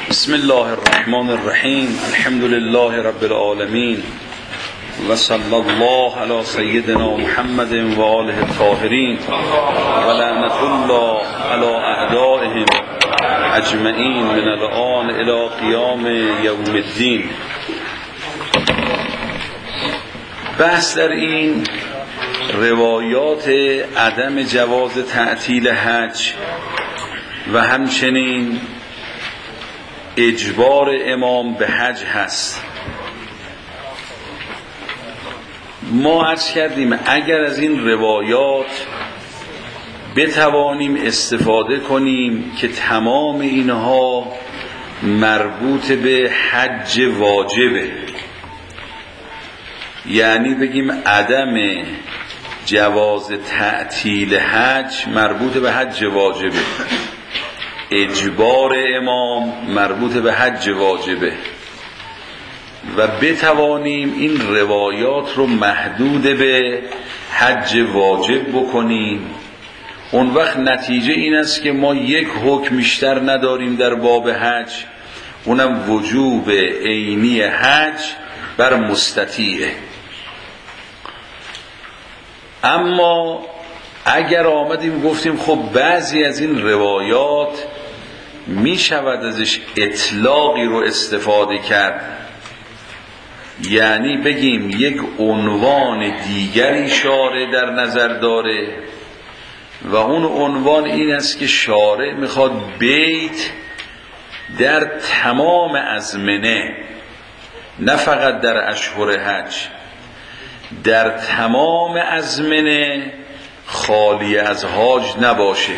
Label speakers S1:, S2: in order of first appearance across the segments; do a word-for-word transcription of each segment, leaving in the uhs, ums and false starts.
S1: بسم الله الرحمن الرحیم. الحمد لله رب العالمین و صلی الله علی سیدنا محمد و آله الطاهرین و لعنت الله علی اعدائهم اجمعین من الآن الی قیام یوم الدین. بحث در این روایات عدم جواز تعطیل حج و همچنین اجبار امام به حج هست. ما عرض کردیم اگر از این روایات بتوانیم استفاده کنیم که تمام اینها مربوط به حج واجبه، یعنی بگیم عدم جواز تعطیل حج مربوط به حج واجبه، اجبار امام مربوط به حج واجبه و بتوانیم این روایات رو محدود به حج واجب بکنیم، اون وقت نتیجه این است که ما یک حکم بیشتر نداریم در باب حج، اونم وجوب عینی حج بر مستطیعه. اما اگر آمدیم گفتیم خب بعضی از این روایات می شود ازش اطلاقی رو استفاده کرد، یعنی بگیم یک عنوان دیگری شارع در نظر داره و اون عنوان این است که شارع میخواد بیت در تمام ازمنه، نه فقط در اشهر حج، در تمام ازمنه خالی از حاج نباشه.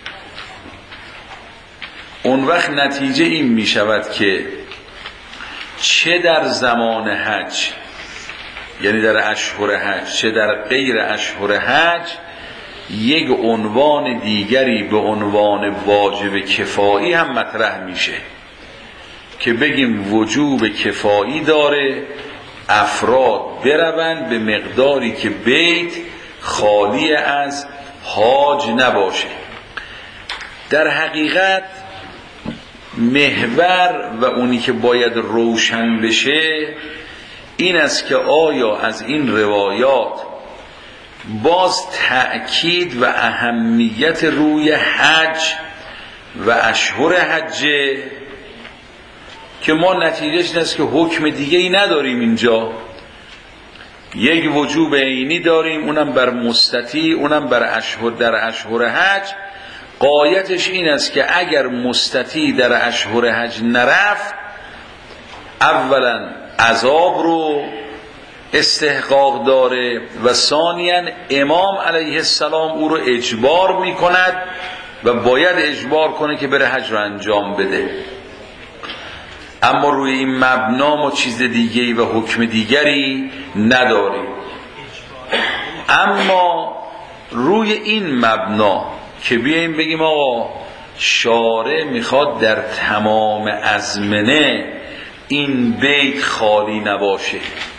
S1: اون وقت نتیجه این می شود که چه در زمان حج، یعنی در اشهر حج، چه در غیر اشهر حج، یک عنوان دیگری به عنوان واجب کفایی هم مطرح میشه که بگیم وجوب کفایی داره، افراد بروند به مقداری که بیت خالی از حاج نباشه. در حقیقت محور و اونی که باید روشن بشه این است که آیا از این روایات باز تأکید و اهمیت روی حج و اشهر حجه که ما نتیجهش این است که حکم دیگه ای نداریم، اینجا یک وجوب عینی داریم، اونم بر مستطیع، اونم بر اشهر در اشهر حج. غایتش این است که اگر مستطیع در اشهر حج نرفت، اولا عذاب رو استحقاق داره و ثانیاً امام علیه السلام او رو اجبار می کند و باید اجبار کنه که بره حج رو انجام بده. اما روی این مبنا ما چیز دیگری و حکم دیگری نداریم. اما روی این مبنا که بیاییم بگیم آقا شارع میخواد در تمام ازمنه این بیت خالی نباشه،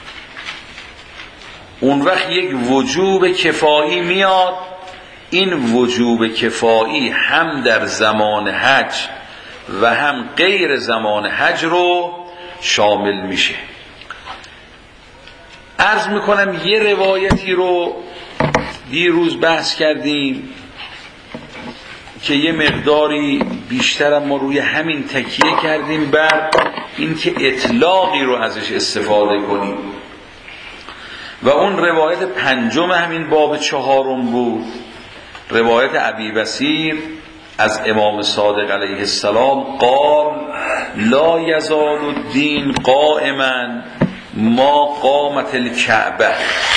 S1: اون وقت یک وجوب کفایی میاد. این وجوب کفایی هم در زمان حج و هم غیر زمان حج رو شامل میشه. عرض میکنم یه روایتی رو دیروز بحث کردیم که یه مقداری بیشتر ما روی همین تکیه کردیم بر اینکه اطلاقی رو ازش استفاده کنیم و اون روایت پنجم همین باب چهارم بود، روایت ابی بصیر از امام صادق علیه السلام قال لا یزال الدین قائما ما قامت الکعبه.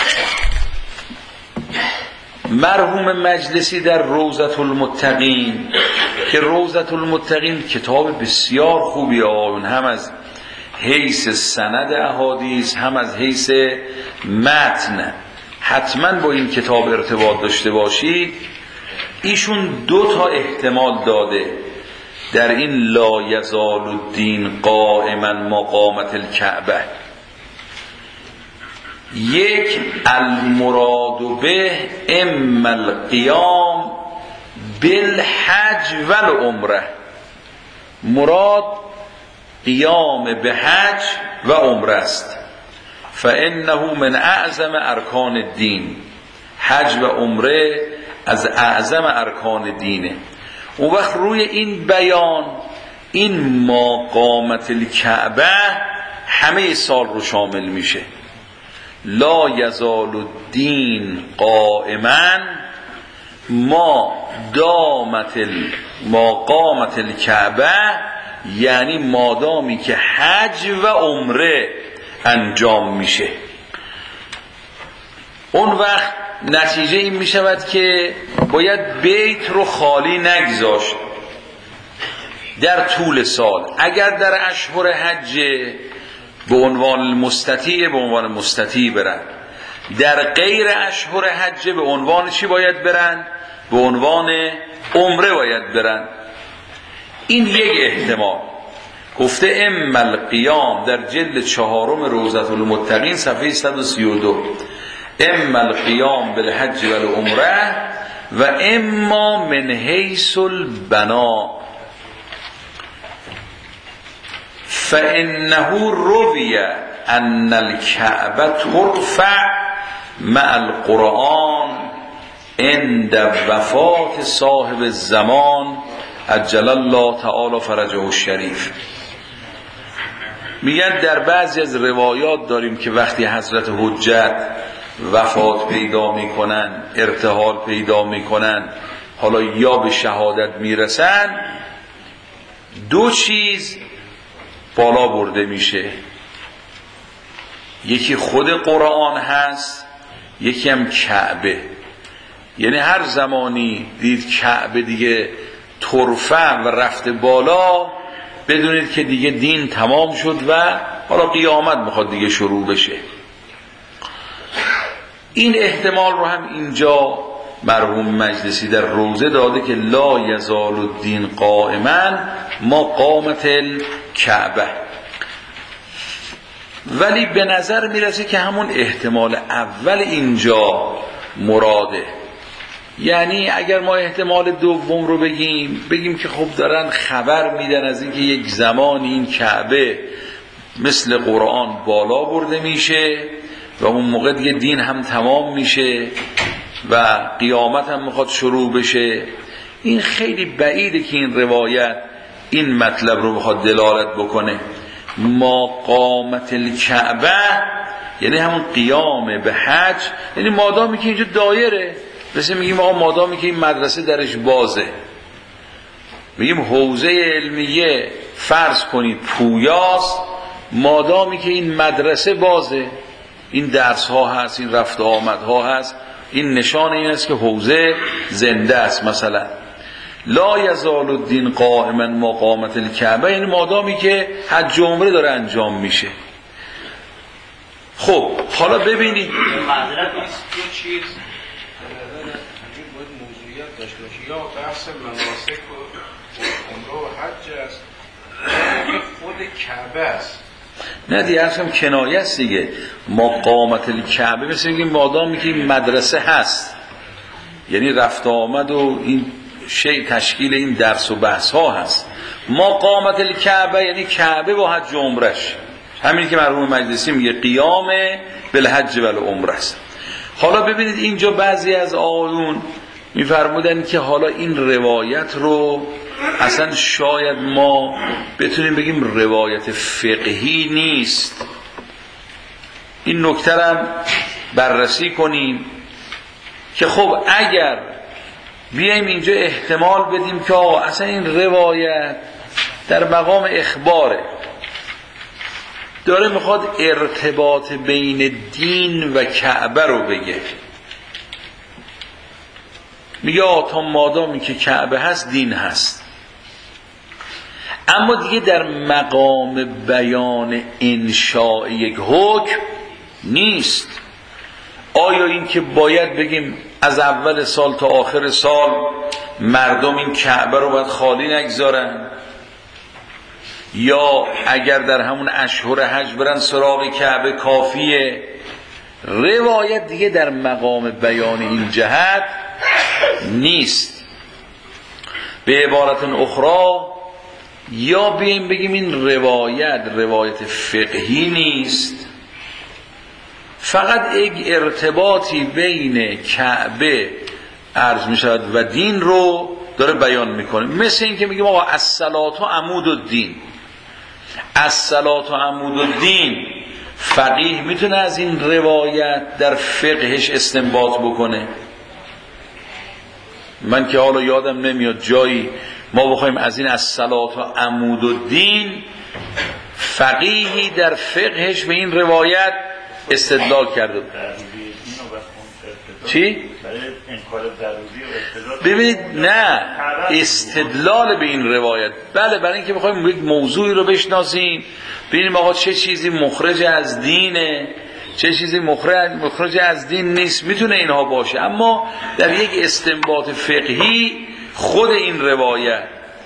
S1: مرحوم مجلسی در روضة المتقین که روضة المتقین کتاب بسیار خوبی آن، هم از حیث سند احادیث هم از حیث متن، حتما با این کتاب ارتباط داشته باشید. ایشون دو تا احتمال داده در این لا یزال الدین قائما مقامت الکعبه. یک المراد به اما القیام بالحج والعمره، مراد قیام به حج و عمره است. فانه من اعظم ارکان الدین، حج و عمره از اعظم ارکان دینه. اون وقت روی این بیان این ما قامت الکعبه همه سال رو شامل میشه. لا یزال الدین قائما ما دامت ال... ما قامت الکعبه، یعنی مادامی که حج و عمره انجام میشه. اون وقت نتیجه این میشود که باید بیت رو خالی نگذاشت در طول سال. اگر در اشهر حج به عنوان مستطیع به عنوان مستطیع برن، در غیر اشهر حج به عنوان چی باید برن؟ به عنوان عمره باید برن. این یک احتمال. گفته اما القیام در جلد چهارم روضة المتقین صفحه صد و سی و دو، اما القیام بالحج و العمره و اما من حیث البنا فانه روی ان الکعبه ترفع مع القرآن عند وفات صاحب الزمان عجل الله تعالی فرجه الشریف. میگن در بعضی از روایات داریم که وقتی حضرت حجت وفات پیدا میکنن، ارتحال پیدا میکنن، حالا یا به شهادت میرسن، دو چیز بالا برده میشه. یکی خود قرآن هست، یکی هم کعبه. یعنی هر زمانی دید کعبه دیگه ترفع و رفته بالا، بدونید که دیگه دین تمام شد و حالا قیامت میخواد دیگه شروع بشه. این احتمال رو هم اینجا مرحوم مجلسی در روضه داده که لا یزال الدین قائما ما قامت الکعبه. ولی به نظر میرسه که همون احتمال اول اینجا مراده. یعنی اگر ما احتمال دوم رو بگیم بگیم که خب دارن خبر میدن از اینکه یک زمان این کعبه مثل قرآن بالا برده میشه و اون موقع دیگه دین هم تمام میشه و قیامت هم میخواد شروع بشه. این خیلی بعیده که این روایت این مطلب رو بخواد دلالت بکنه. ما قامت الکعبه یعنی همون قیام به حج، یعنی مادامی که اینجا دایره، مثل میگیم آقا مادامی که این مدرسه درش بازه، میگیم حوزه علمیه فرض کنید پویاست، مادامی که این مدرسه بازه، این درس ها هست، این رفت آمد ها هست، این نشان این است که حوزه زنده است. مثلا لا یزال الدین قائما ما قامت الکعبه، یعنی مادامی که حج و عمره داره انجام میشه. خب حالا ببینید
S2: معذرت نیست دو چیز باید موضوعیت داشته باشه، یا بحث مناسک و عمره و حج است یا خود کعبه است.
S1: نه دیگه اصلا کنایه است دیگه. ما قامت الکعبه مثل اینکه مادامی که این مدرسه هست، یعنی رفت آمد و این شی تشکیل این درس و بحث ها هست. ما قامت الکعبه یعنی کعبه با حج و عمرش، همین که مرحوم مجلسی میگه قیام بالحج و العمره است. حالا ببینید اینجا بعضی از آقایون میفرمودن که حالا این روایت رو اصلا شاید ما بتونیم بگیم روایت فقهی نیست. این نکته رو بررسی کنیم که خب اگر بیایم اینجا احتمال بدیم که آقا اصلا این روایت در مقام اخباره، داره میخواد ارتباط بین دین و کعبه رو بگه، میگه تا مادامی که کعبه هست دین هست، اما دیگه در مقام بیان انشاء یک حکم نیست. آیا این که باید بگیم از اول سال تا آخر سال مردم این کعبه رو باید خالی نگذارن، یا اگر در همون اشهر حج برن سراغ کعبه کافیه؟ روایت دیگه در مقام بیان این جهت نیست. به عبارت اخرى یا بیایم بگیم این روایت روایت فقهی نیست، فقط یک ارتباطی بین کعبه عرض می شود و دین رو داره بیان میکنه. مثل این که میگیم آقا الصلاة عمود الدین، الصلاة عمود الدین، فقیه میتونه از این روایت در فقهش استنباط بکنه؟ من که حالا یادم نمیاد جایی ما بخوایم از این الصلاة عمود الدین فقیهی در فقهش به این روایت استدلال کرده. چی؟ ببینید نه استدلال به این روایت، بله برای اینکه بخوایم یک موضوعی رو بشناسیم ببینیم آقا چه چیزی مخرج از دینه، چه چیزی مخرج مخرج از دین نیست، میتونه اینها باشه. اما در یک استنباط فقهی خود این روایت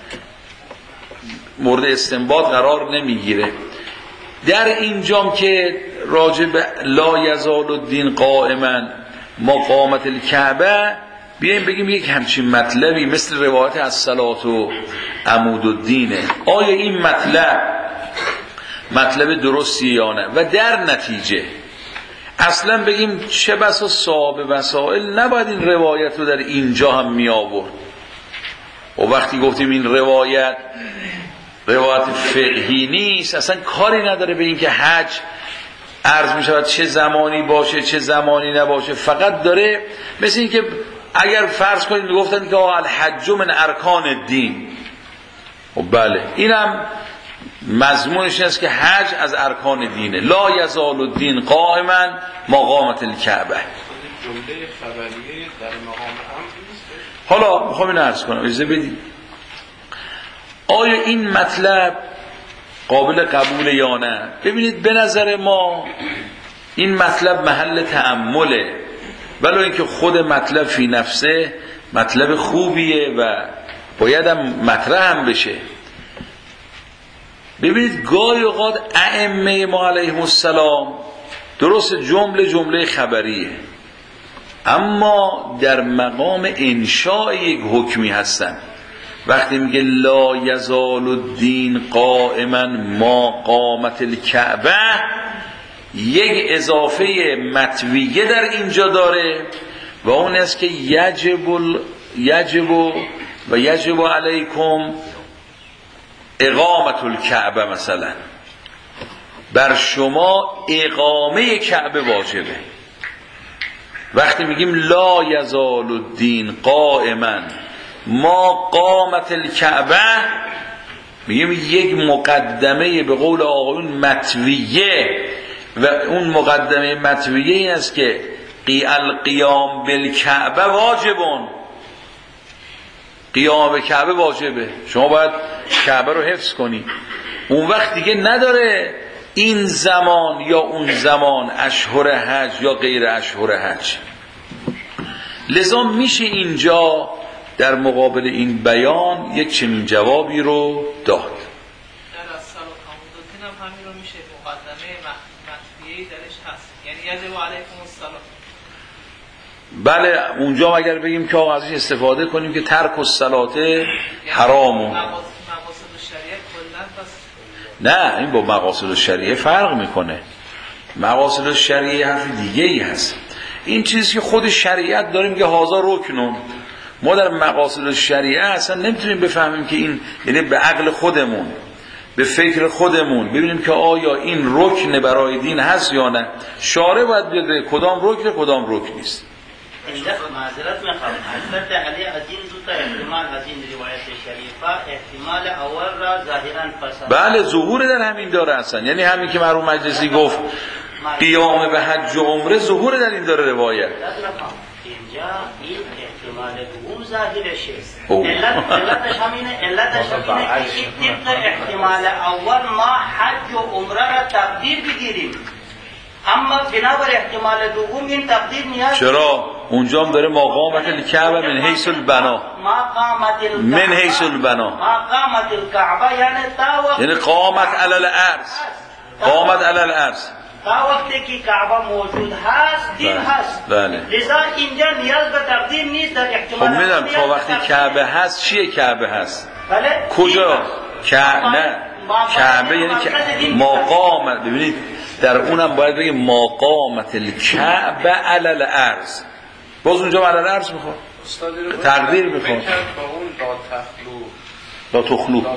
S1: مورد استنباط قرار نمیگیره. در اینجام که راجع به لا یزال الدین قائما ما قامت الکعبه بیایم بگیم یک همچین مطلبی مثل روایت الصلاة و عمود الدینه، آیا این مطلب مطلب درستی یا نه؟ و در نتیجه اصلا بگیم چه بسا صاحب وسائل نباید این روایت رو در اینجا هم می آورد. و وقتی گفتیم این روایت روایت فقهی نیست، اصلا کاری نداره به این که حج عرض می شود چه زمانی باشه چه زمانی نباشه، فقط داره مثل این که اگر فرض کنید گفتن که الحج من ارکان الدین، و بله اینم مضمونش است که حج از ارکان دینه، لا یزال الدین قائما ما قامت الکعبه.
S2: جمله خبریه در مقام امر نیست.
S1: حالا میخوام این عرض کنم اجازه بدید، آیا این مطلب قابل قبول یا نه؟ ببینید به نظر ما این مطلب محل تأمله، ولو اینکه خود مطلب فی نفسه مطلب خوبیه و باید هم مطرح هم بشه. ببینید گاهی اوقات ائمه ما علیهم السلام درست جمله جمله خبریه، اما در مقام انشاء یک حکمی هستن. وقتی میگه لا یزال الدین قائما ما قامت الکعبه، یک اضافه متویه در اینجا داره و اون است که یجب ال... یجب و یجب علیکم اقامت الکعبه، مثلا بر شما اقامه کعبه واجبه. وقتی میگیم لا یزال الدین قائما ما قامت الکعبه، میگیم یک مقدمه به قول آقایون متویه، و اون مقدمه متویه این است که قی القیام بالکعبه واجبون، قیام به کعبه واجبه، شما باید کعبه رو حفظ کنی. اون وقت دیگه نداره این زمان یا اون زمان، اشهر حج یا غیر اشهر حج. لذا میشه اینجا در مقابل این بیان یک چنین جوابی رو داد.
S3: در الصلاة عمود هم همین رو میشه مقدمه مخفیه‌ای درش هست، یعنی یجب علیکم الصلاة.
S1: بله اونجا اگر بگیم که آقا ازش استفاده کنیم که ترک الصلاة حرامه،
S3: مقاصد الشریعه کلاً بس.
S1: نه این با مقاصد الشریعه فرق میکنه. مقاصد الشریعه حرف دیگه ای هست. این چیزی که خود شریعت داریم که هازا رکنون، ما در مقاصد الشریعه اصلا نمیتونیم بفهمیم که این، یعنی به عقل خودمون به فکر خودمون ببینیم که آیا این رکن برای دین هست یا نه. شارع باید بده کدام رکن کدام رکن نیست.
S4: اینجا معذرت میخوام، حضرت علی از این دو تا احتمال از این روایت شریفه، احتمال اول را ظاهرا پسند،
S1: بله ظهور در همین داره اصلا، یعنی همین که مرحوم مجلسی گفت قیام به حج و عمره ظهور در این داره روایت.
S4: اینجا این احتمال دوم ظاهرشه، علت علتش همینه، علتش همینه که این طبق احتمال اول ما حج و عمره را تقدیر بگیریم، اما بنابر احتمال دوم این تقدیر نیاز.
S1: چرا؟ اونجا هم داره ما قامت الکعبه من حیث البنا،
S4: ما قامت الکعبه
S1: من حیث البنا،
S4: ما قامت الکعبه یعنی تا وقت،
S1: یعنی قامت علی الارض، قامت علی الارض
S4: تا وقتی که کعبه موجود هست دین هست.
S1: بله.
S4: لذا اینجا نیاز به تقدیر نیست در
S1: خب
S4: احتمال.
S1: میدونم تا وقتی کعبه هست چیه کعبه هست؟
S4: بله.
S1: کجا؟ نه کعبه یعنی که مقام، ببینید در اونم باید بگیم مقامت الکعبه علی الارض، باز اونجا علی الارض میخواد تقدیر میخواد.
S2: با اون لا تخلو
S1: لا تخلو
S2: لا تخلو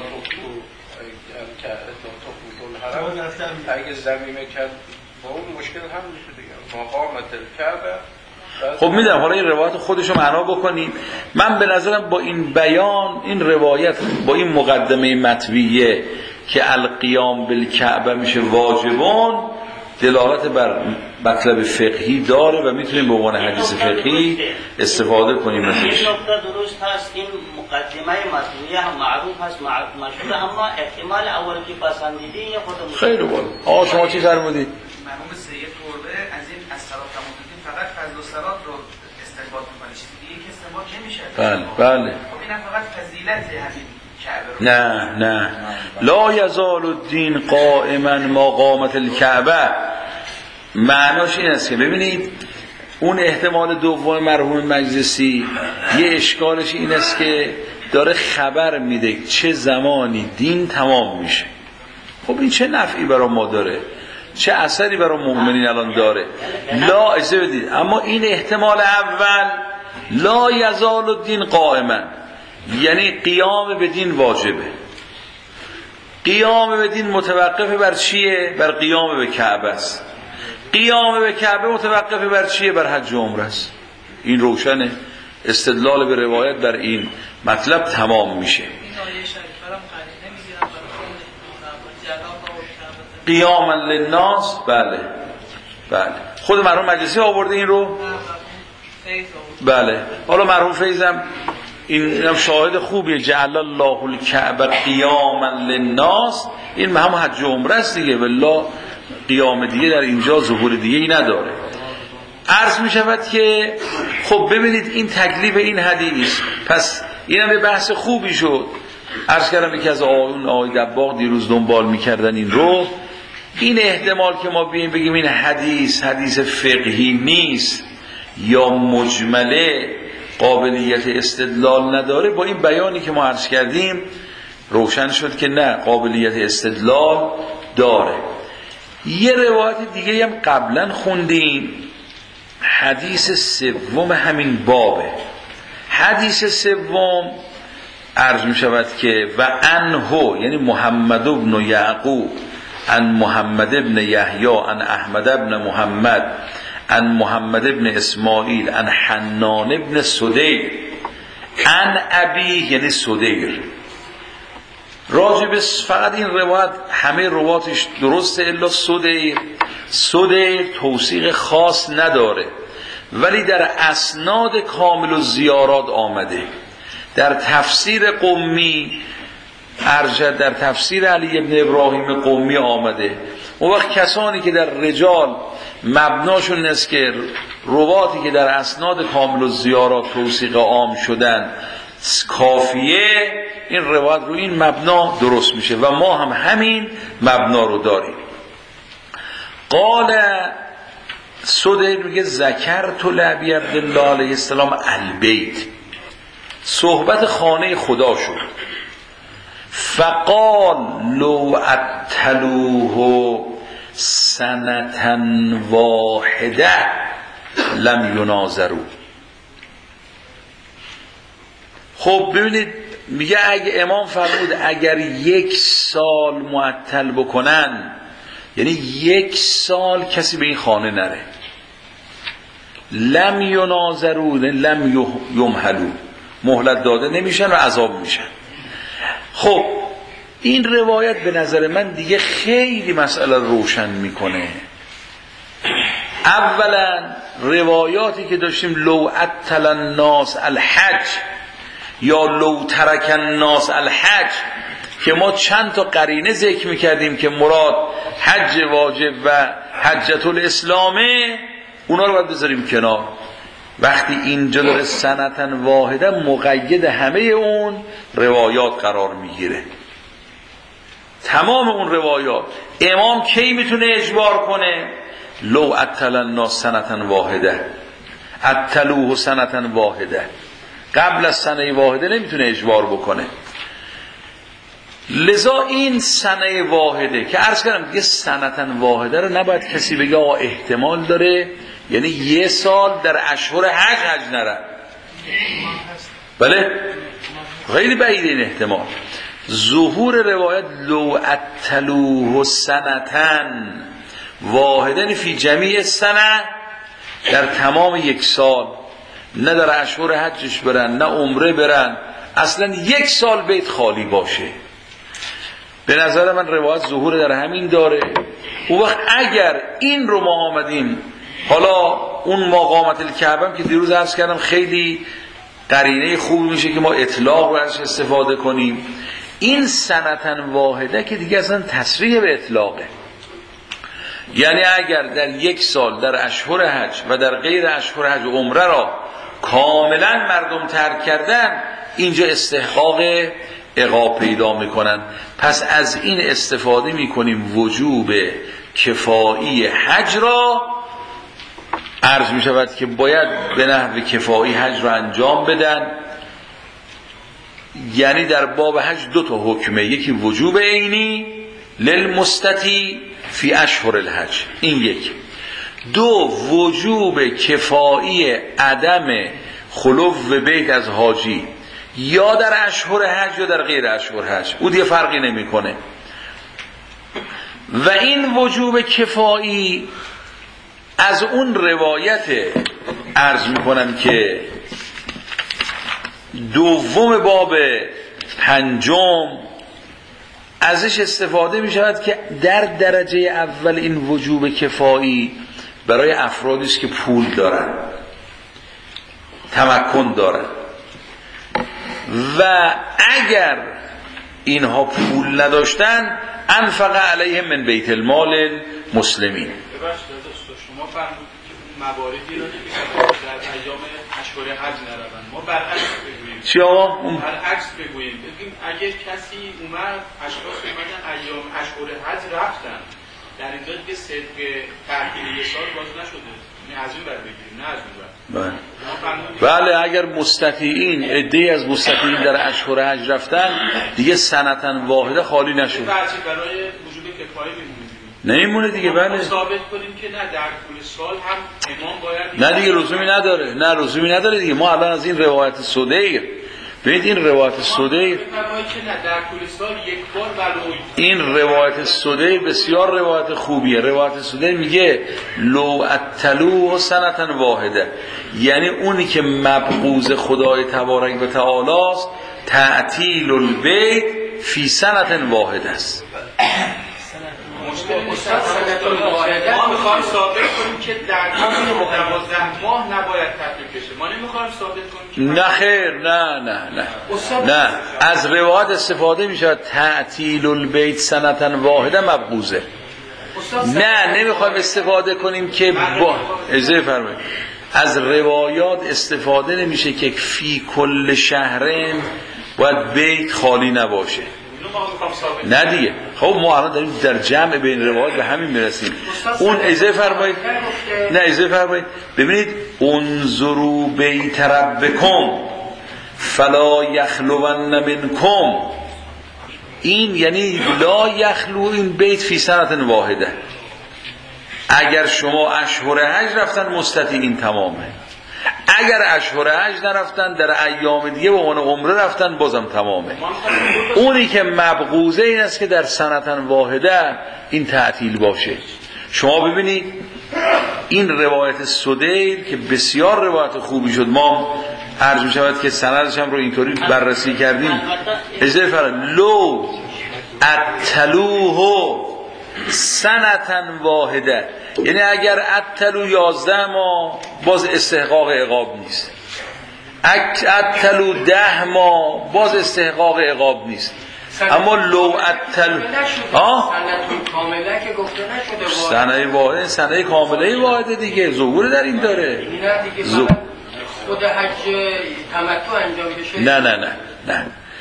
S2: اگه زمینه کرد با اون مشکل هم میشه دیگه مقامت الکعبه.
S1: خب میدونم حالا این روایت خودشو معنا بکنیم. من به نظرم با این بیان این روایت با این مقدمه مطویه که القیام بالکعبه میشه واجبون دلالت بر مطلب فقهی داره و میتونیم به عنوان حدیث فقهی استفاده کنیم ازش.
S4: این نکته درست هست، این مقدمه مطویه هم معروف هست مشهور، اما احتمال اول که پسندیده خودمون
S1: خیلی بالا. آقا شما چی فرمودید؟
S5: مرحوم سید قربه از این از صلات تمددین فقط فضل و صلات رو استنباط میکنه، چیزی دیگه که استنباط نمیشه.
S1: بله بله.
S5: خب این فقط فضیلت همین کعبه رو.
S1: نه نه لا یزال الدین قائما مقامت الکعبه، معناش این است که ببینید اون احتمال دوم مرحوم مجلسی یه اشکالش این است که داره خبر میده چه زمانی دین تمام میشه. خب این چه نفعی برای ما داره، چه اثری برای مؤمنین الان داره؟ لا اجازه بدید، اما این احتمال اول لا یزال الدین قائما یعنی قیام به دین واجبه. قیام به دین متوقف بر چیه؟ بر قیام به کعبه است. قیام به کعبه متوقف بر چیه؟ بر حج و عمره است. این روشنه، استدلال به روایت بر این مطلب تمام میشه. قیاما للناس، بله بله خود مرحوم مجلسی آورده این رو، بله. حالا مرحوم فیضم این هم شاهد خوبیه، جعل الله الکعبه قیاما للناس، این هم حج و عمره است دیگه، والله قیام دیگه در اینجا ظهور دیگه ای نداره. عرض می شود که خب ببینید این تکلیف این حدیث، پس این هم یه بحث خوبی شد. عرض کردم یکی از آقایون آقای دباغ دیروز دنبال میکردن این رو، این احتمال که ما بیاییم بگیم این حدیث حدیث فقهی نیست یا مجمله قابلیت استدلال نداره، با این بیانی که ما عرض کردیم روشن شد که نه، قابلیت استدلال داره. یه روایت دیگه هم قبلا خوندیم، حدیث سوم همین بابه. حدیث سوم عرض می شود که و انهو یعنی محمد بن یعقوب عن محمد بن یحیی عن احمد بن محمد عن محمد بن اسماعیل عن حنان بن سدیر عن ابی یعنی سدیر. راجب فقط این روایت همه رواتش درسته الا سدیر سدیر توثیق خاص نداره، ولی در اسناد کامل و زیارات آمده. در تفسیر قمی ارجد در تفسیر علی ابن ابراهیم قمی آمده. اون وقت کسانی که در رجال مبناشون است که رواتی که در اسناد کامل و زیارات توثیق عام شدن کافیه، این روایت رو این مبنا درست میشه و ما هم همین مبنا رو داریم. قال سدیر میگه ذکرت لابی عبدالله علیه السلام البیت، صحبت خانه خدا شد. فقال لو اتلوه سنة واحده لم یناظروا. خب ببینید میگه اگه امام فرمود اگر یک سال معطل بکنن، یعنی یک سال کسی به این خانه نره، لم یناظروا لم یمهلوا، مهلت داده نمیشن و عذاب میشن. خب این روایت به نظر من دیگه خیلی مسئله روشن میکنه. اولا روایاتی که داشتیم لو اتل الناس الحج یا لو ترک الناس الحج که ما چند تا قرینه ذکر میکردیم که مراد حج واجب و حجت الاسلامه، اونا رو باید بذاریم کنار. وقتی اینجا داره سنتن واحده مقید همه اون روایات قرار میگیره، تمام اون روایات. امام کی میتونه اجبار کنه؟ لو اتل الناس سنتن واحده، اتلوه سنتن واحده، قبل از سنه واحده نمیتونه اجبار بکنه. لذا این سنه واحده که عرض کردم دیگه سنتن واحده رو نباید کسی بگه آقا احتمال داره، یعنی یه سال در اشهر حج حج نرن. بله خیلی بعید این احتمال. ظهور روایت لو اتلوه سنتن واحدن فی جمیع سنه، در تمام یک سال، نه در اشهر حجش برن نه عمره برن، اصلا یک سال بیت خالی باشه. به نظر من روایت ظهور در همین داره. اون وقت اگر این رو ما آمدیم، حالا اون مقامت الکعبه که دیروز عرض کردم خیلی قرینه خوب میشه که ما اطلاق رو ازش استفاده کنیم. این سنتن واحده که دیگه اصلا تصریح به اطلاقه، یعنی اگر در یک سال در اشهر حج و در غیر اشهر حج عمره را کاملا مردم ترک کردن، اینجا استحقاق عقاب پیدا میکنن. پس از این استفاده میکنیم وجوب کفایی حج را، عرض میشود که باید به نحو کفایی حج را انجام بدن. یعنی در باب حج دو تا حکمه، یکی وجوب عینی للمستطیع فی اشهر الحج، این یک. دو وجوب کفایی عدم خلو بیت از حاجی، یا در اشهر حج یا در غیر اشهر حج، او دیگه فرقی نمیکنه. و این وجوب کفایی از اون روایت عرض میکنم که دوم باب پنجم ازش استفاده می شود که در درجه اول این وجوب کفایی برای افرادی است که پول دارن، تمکن دارن، و اگر اینها پول نداشتن انفق علیهم من بیت المال المسلمین.
S2: شما فرمودید که مواردی رو که در ایام اشهر حج نروند، ما برعکس بگوییم.
S1: چی آقا؟
S2: برعکس بگوییم، بگیم اگه کسی اومد، اشخاص اومدن ایام اشهر حج رفتن، در اینجا دیگه صدق تأخیر یه سال باز نشده، نه از این بر بگیریم نه از اون بر.
S1: بله اگر مستطیعین عده‌ای از مستطیعین در اشهر حج رفتن دیگه سنتن واحده خالی نشد،
S2: برای وجوب کفایه میمونه
S1: نمیمونه دیگه. بله
S2: ثابت کنیم که نه در طول سال هم امام باید،
S1: نه دیگه لزومی نداره، نه لزومی نداره دیگه. ما الان از این روایت سدیر، ببینید این روایت سدیر، این روایت سدیر بسیار روایت خوبیه. روایت سدیر میگه لو اتلو سنتن واحده، یعنی اونی که مبغوض خدای تبارک و تعالی است تعطیل البیت فی سنتن واحده است.
S2: ما میخوایم ثابت کنیم که در دوازده ماه نباید تطبیق بشه، ما نمیخوایم ثابت کنیم که
S1: نه خیر، نه نه نه نه از روایت استفاده میشه تعطیل البیت سنتن واحده مبغوضه. نه نمیخوایم استفاده کنیم که با اجازه فرمایید از روایات استفاده نمیشه که فی کل شهرین باید بیت خالی نباشه. نه دیگه. خب ما الان داریم در جمع بین روایات به همین میرسیم. اون اجازه فرمایید، نه اجازه فرمایید ببینید انظروا بیت ربکم فلا یخلون منکم، این یعنی لا یخلو این بیت فی سنة واحده. اگر شما اشهر حج رفتن مستطیعین تمامه، اگر اشهر حج نرفتن در ایام دیگه به عنوان عمره رفتن بازم تمامه. اونی که مبغوضه این است که در سنتن واحده این تعطیل باشه. شما ببینید این روایت سدیر که بسیار روایت خوبی شد، ما عرض می شود که سندش هم رو اینطوری بررسی کردیم. اجازه فرمایید لو اتلوه سنتن واحده، یعنی اگر اتلو یازده ماه باز استحقاق عقاب نیست، اتلو ده ماه باز استحقاق عقاب نیست. اما لو اتلو ها
S6: کامله که گفته نشده
S1: سنه واحده، سنه کامله واحده دیگه، ظهور در این داره.
S6: زو... خود حج تمتع انجام بشه.
S1: نه نه نه نه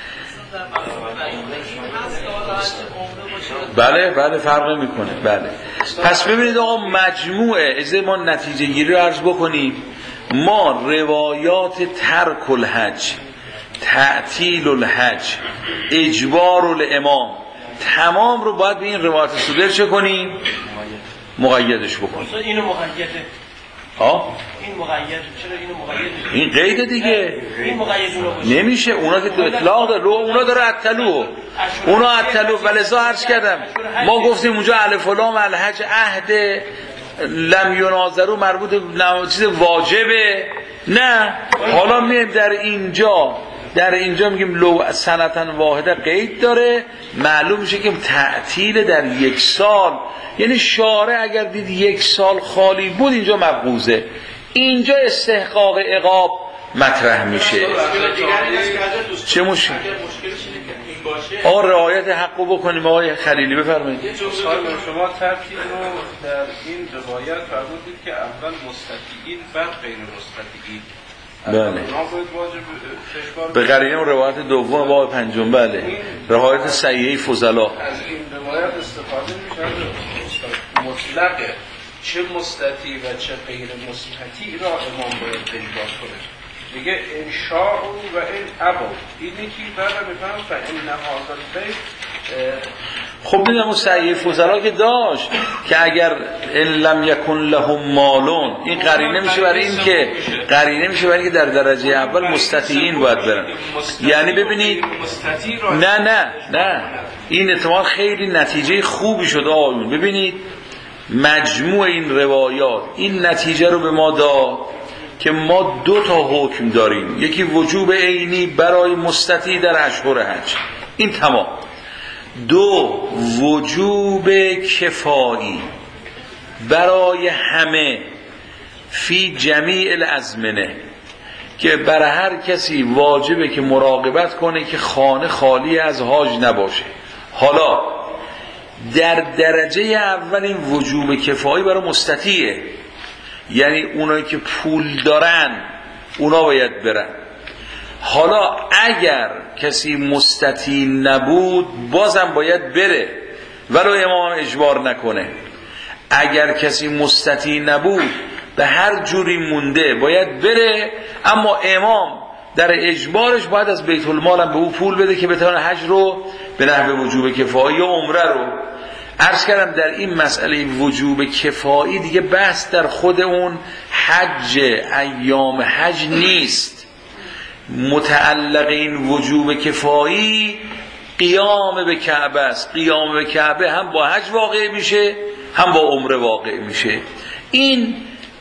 S1: بله بله فرق میکنه. بله پس ببینید آقا مجموعه اجازه ما نتیجه گیری رو عرض بکنیم. ما روایات ترک الحج تعطیل الحج، اجبار الامام، تمام رو باید به این روایت صدر چه کنیم؟ مقیدش بکنیم.
S4: اینو مقیده
S1: ها؟
S4: این مقید چرا اینو مقید؟
S1: این قید دیگه.
S4: این مقید اونو باشه.
S1: نمیشه، اونا که تو اطلاق داره، اونا داره اتلو، اونا اتلو. ولذا عرض کردم ما گفتیم اونجا الف و لام الحج عهد لم یناظروا مربوط به چیز واجبه. نه، حالا میایم در اینجا در اینجا میگیم لو سنتن واحده قید داره، معلوم میشه که تعطیل در یک سال، یعنی شارع اگر دید یک سال خالی بود اینجا مبغوضه، اینجا استحقاق عقاب مطرح میشه. چه مشکل؟ آه رعایت حقو بکنیم. آقای خلیلی بفرمایید.
S7: شما ترتیب رو در این روایت فرمودید که اول مستطیعین بعد غیر مستطیعین.
S1: بله. به قرینه روایت دوم باب پنجم. بله. روایت صحیحه فضلا.
S7: از این روایت استفاده میشه مطلقه چه مستطیع و چه غیر مستطیع را امام باید اجبار کنه. میگه انشاء و این ابا اینی که بعد میفهم فإن هذا البیت.
S1: خب ببینم اون صحیح فضلا که داشت که اگر ان لم یکن لهم مالون، این قرینه میشه برای این که قرینه میشه برای این که در درجه اول مستطیعین باید برن. یعنی ببینید نه نه نه این احتمال خیلی نتیجه خوبی شد آقایون. ببینید مجموع این روایات این نتیجه رو به ما داد که ما دو تا حکم داریم، یکی وجوب عینی برای مستطیع در اشهر حج، این تمام. دو وجوب کفایی برای همه فی جمیع الازمنه، که برای هر کسی واجبه که مراقبت کنه که خانه خالی از حاج نباشه. حالا در درجه اول این وجوب کفایی برای مستطیعه، یعنی اونایی که پول دارن اونا باید برن. حالا اگر کسی مستطیع نبود بازم باید بره ولو امام اجبار نکنه. اگر کسی مستطیع نبود به هر جوری مونده باید بره، اما امام در اجبارش باید از بیت المال هم به او پول بده که بتونه حج رو به نحو وجوب کفایی یا عمره رو. عرض کردم در این مسئله وجوب کفایی دیگه بحث در خود اون حج ایام حج نیست، متعلق این وجوب کفایی قیام به کعبه است. قیام به کعبه هم با حج واقع میشه هم با عمره واقع میشه. این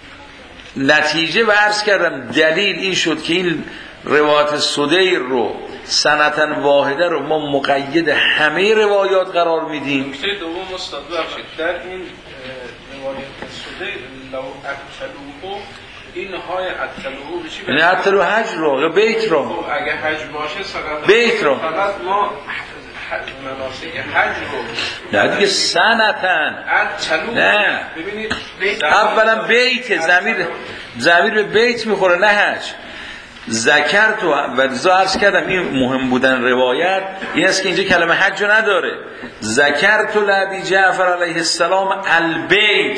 S1: نتیجه و عرض کردم دلیل این شد که این روایت صدیر رو سنتن واحده رو ما مقید همه روایات قرار میدیم.
S7: نکته دوم استاد بخشید در این روایت صدیر لو اکتلوه این های اتلوه بشی
S1: یعنی اتلو حج رو یا بیت رو،
S7: اگه حج باشه فقط
S1: بیت رو
S7: فقط ما مناسک حج رو
S1: نه دیگه سنتن
S7: اتلوه.
S1: نه
S7: ببینید
S1: اولا بیت ضمیر ضمیر به بیت میخوره نه حج. ذکر تو و عرض کردم این مهم بودن روایت این است که اینجا کلمه حج رو نداره. ذکر تو لعبی جعفر علیه السلام البیت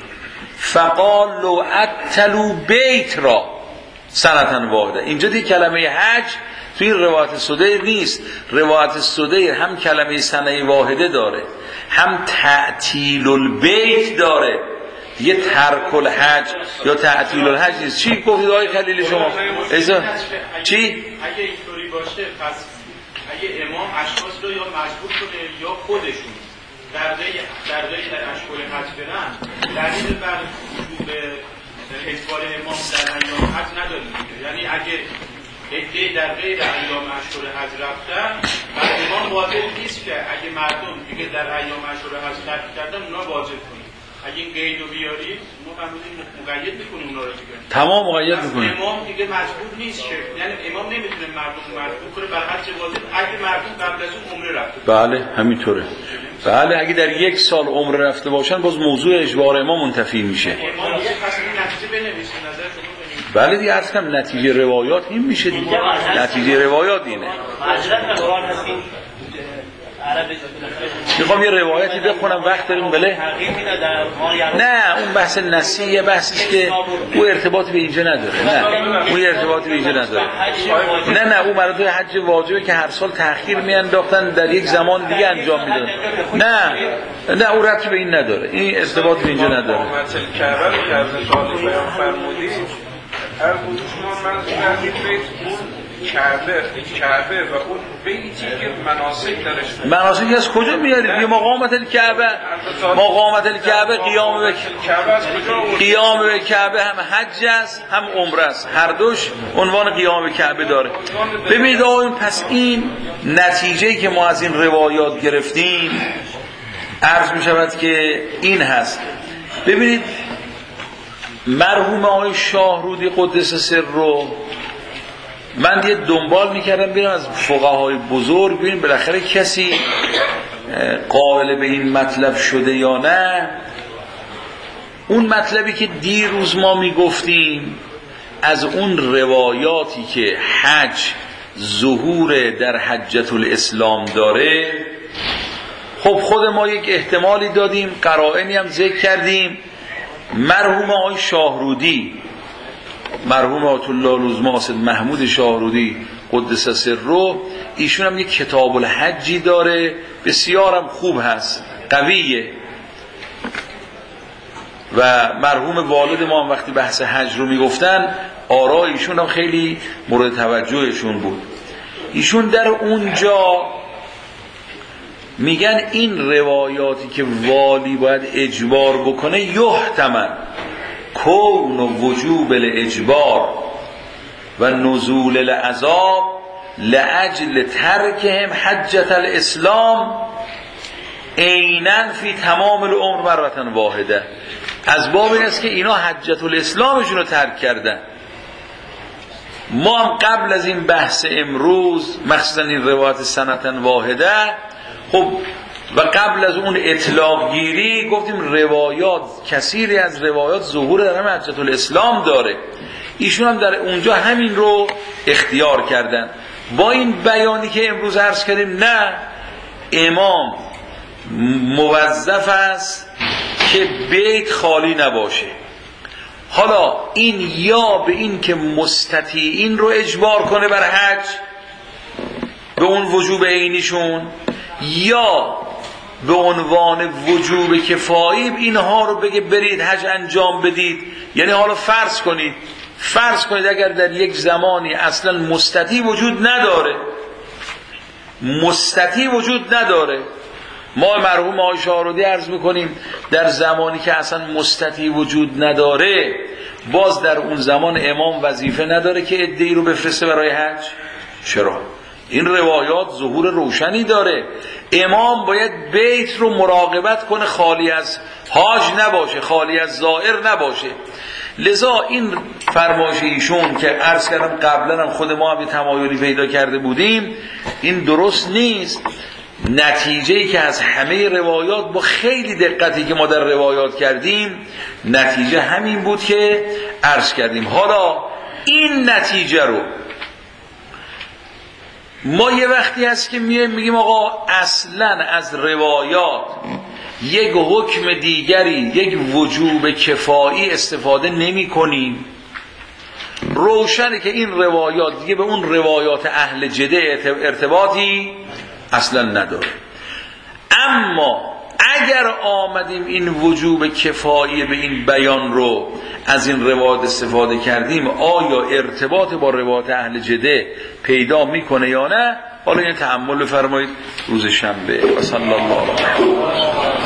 S1: فقال لو اتلو بیت را سنتن واحده. اینجا دی کلمه حج تو این روایت صدیر نیست. روایت صدیر هم کلمه سنه واحده داره هم تعطیل البیت داره، یه ترک الحج یا تعطیل الحج نیست. چی گفتید آقای خلیلی شما؟ ایزا چی؟
S2: اگه اینطوری باشه پس اگه امام اشخاص رو یا مجبور کنه یا خودشون در غیر در غیر اشهر حج برن، دلیل بر وجوب اجبار امام در ایام حج نداریم. یعنی اگه عده در غیر ایام اشهر حج رفتن و امام واجب نیست که اگه مردم دیگه در ایام اشهر حج ترک کردن اونا واجب کنن. اگه این قید رو بیارید ما فهمیدیم مقید میکنیم اونا رو دیگه
S1: تمام مقید میکنیم.
S2: امام دیگه مجبور نیست که، یعنی امام نمیتونه مردم مجبور کنه بر حج واجب اگه مردم قبل از اون عمره رفته.
S1: بله همینطوره. بله اگه در یک سال عمره رفته باشن باز موضوع اجبار امام منتفی میشه.
S2: امام دیگه پس این نتیجه بنویسه نظر شما.
S1: بله دیگه عرض کنم نتیجه روایات این میشه دیگه. نتیجه روایات اینه.
S4: معذرت میخوام از این عرب
S1: میخوام یه روایتی بخونم وقت داریم بله؟ نه اون بحث نسیه بحثی که او ارتباط به اینجا نداره. نه اون ارتباط به اینجا نداره. نه نه اون مراتب حج واجبه که هر سال تأخیر میانداختن در یک زمان دیگه انجام میدادن. نه نه اون ربطی به این نداره. این ارتباط به اینجا نداره.
S7: مثل کعبه رو که از طالب بیان فرمودید هر کدومشون منظور از این بیت اون کعبه کعبه و اون بیتی که مناسک درش
S1: مناسک از کجا میارید؟ یه مقامت الکعبه مقامت الکعبه قیام به قیام به کعبه هم حج است هم عمره است، هر دوش عنوان قیام به کعبه داره. ببینید آقایون پس این نتیجه‌ای که ما از این روایات گرفتیم عرض می شود که این هست. ببینید مرحوم آقای شاهرودی قدس سر رو من یه دنبال میکردم ببینم از فقهای بزرگ ببینیم بالاخره کسی قائل به این مطلب شده یا نه. اون مطلبی که دیروز ما میگفتیم از اون روایاتی که حج ظهور در حجة الاسلام داره، خب خود ما یک احتمالی دادیم، قرائنی هم ذکر کردیم. مرحوم آقای شاهرودی مرحوم آیت الله لزما اسد محمود شاهرودی قدس سره ایشون هم یک کتاب الحجی داره بسیارم خوب هست، قویه. و مرحوم والد ما هم وقتی بحث حج رو میگفتن آرای ایشون هم خیلی مورد توجهشون بود. ایشون در اونجا میگن این روایاتی که والی باید اجبار بکنه یحتمل کون و وجوب الاجبار و نزول العذاب لأجل ترکهم حجة الاسلام عیناً فی تمام العمر مرة واحده. از باب این است که اینا حجة الاسلامشون رو ترک کردن. ما هم قبل از این بحث امروز مخصوصا این روایت سنة واحده خب و قبل از اون اطلاق گیری گفتیم روایات کثیری از روایات ظهور در حجة الاسلام داره. ایشون هم در اونجا همین رو اختیار کردن. با این بیانی که امروز عرض کردیم نه امام موظف است که بیت خالی نباشه. حالا این یا به این که مستطیعین رو اجبار کنه بر حج به اون وجوب عینیشون، یا به عنوان وجوب کفایی اینها رو بگه برید حج انجام بدید. یعنی حالا فرض کنید فرض کنید اگر در یک زمانی اصلا مستطیع وجود نداره مستطیع وجود نداره ما مرحوم آقای شاهرودی عرض میکنیم در زمانی که اصلا مستطیع وجود نداره باز در اون زمان امام وظیفه نداره که عده‌ای رو بفرسته برای حج. چرا؟ این روایات ظهور روشنی داره. امام باید بیت رو مراقبت کنه خالی از حاج نباشه، خالی از زائر نباشه. لذا این فرمایش ایشون که عرض کردم قبلا هم خود ما هم تمایلی پیدا کرده بودیم این درست نیست. نتیجه‌ای که از همه روایات با خیلی دقتی که ما در روایات کردیم نتیجه همین بود که عرض کردیم. حالا این نتیجه رو ما یه وقتی هست که میگیم آقا اصلا از روایات یک حکم دیگری یک وجوب کفایی استفاده نمی کنیم. روشنه که این روایات دیگه به اون روایات اهل جده ارتباطی اصلا نداره. اما اگر آمدیم این وجوب کفایی به این بیان رو از این روایات استفاده کردیم آیا ارتباط با روایات اهل جده پیدا میکنه یا نه؟ حالا این تأمل بفرمایید روز شنبه. صلی الله علیه و